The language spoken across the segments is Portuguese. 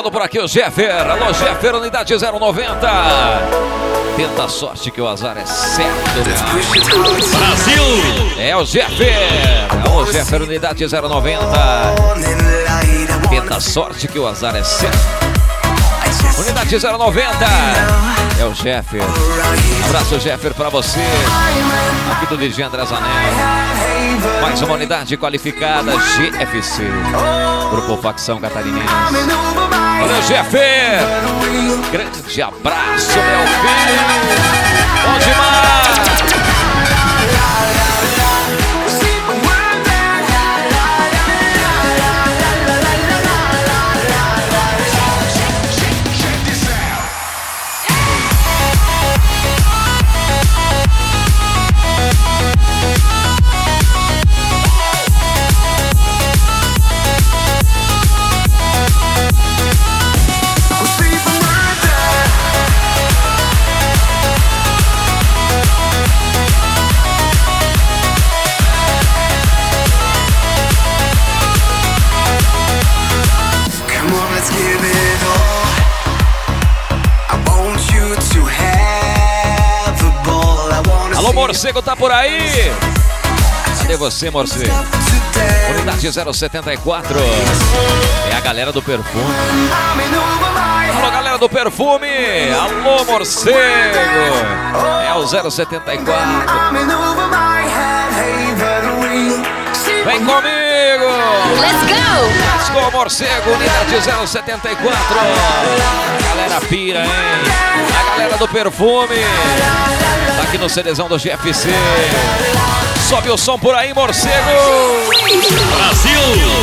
chegando por aqui o Jeffer. Alô, Jeffer, unidade 090. Tenta a sorte que o azar é certo. Brasil! É o Jeffer. Alô, Jeffer, unidade 090. Tenta a sorte que o azar é certo. Unidade 090. É o Jeffer. Abraço, Jeffer, pra você. Aqui do DJ André Zanella. Mais uma unidade qualificada, GFC. Grupo Facção Catarinense. Valeu, Jeffer. Grande abraço, meu filho. Bom demais. Alô, morcego, tá por aí? Cadê você, morcego? Unidade 074. É a galera do perfume. Alô, galera do perfume. Alô, morcego. É o 074. Vem comigo. Let's go. Let's go, morcego. Unidade 074. A galera pira, hein? A galera do perfume. Tá aqui no CDzão do GFC. Sobe o som por aí, morcego. Brasil!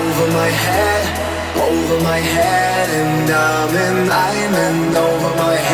Over my head, and I'm in over my head.